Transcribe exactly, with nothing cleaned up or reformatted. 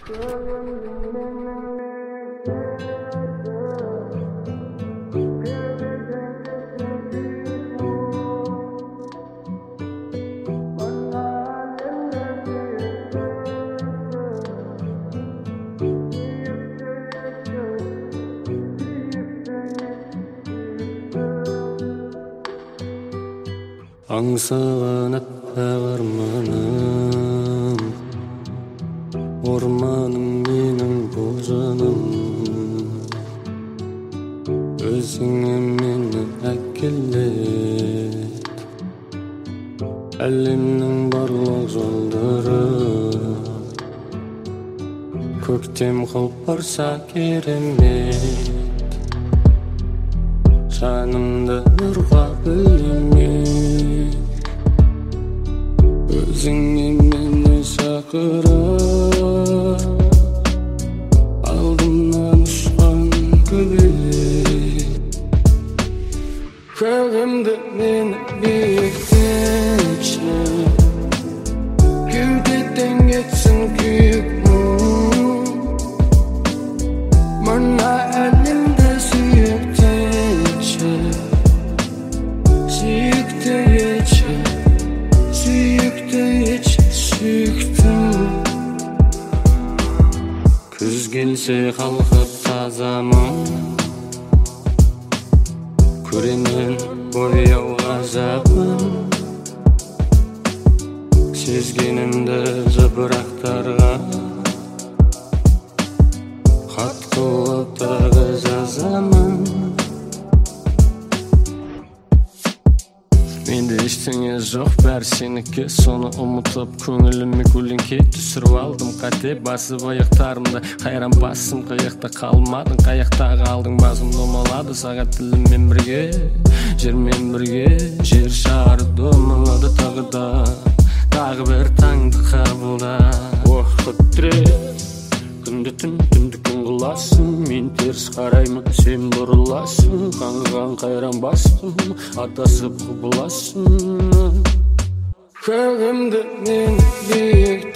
Аңсаған аппақ арманым, орманым менің бұл жаным. Өзіңе мені әкелет, әлемнің барлық жолдары. Көктем қылып барса керемет, жанымды нұрға бөлемет. Өзіңе мені шақырып, алдымнан ұшқан көбелек. Көгімді мені биіктетші, кеудеден кетсін күйік мұң. Мына әлемді сүйіктетші, сүйікті етші, сүйікті етші, сүйіктім. Күз келсе қалқып тазамын, көремін бояу ғажабын. Сезгенімді жапырақтарға хат қылып тағы жазамын. Менде ештеңе жоқ, бәрі сенікі. Соны ұмытып көңіліме көлеңке түсіріп алдым. Қате басып аяқтарымда, қайран басым қаяқта қалмадың. Қаяқта қалдың, басым домалады сағат тіліммен бірге, жермен бірге. Жер шары домалады тағы да, тағы бір таңды қабылда. Уақыт тірек, күнді түн, түнді күн қыласың. Мен теріс қараймын, сен бұрыласың. Қаңған қайран бастым, адасып құбыласың. Көгімді мен биік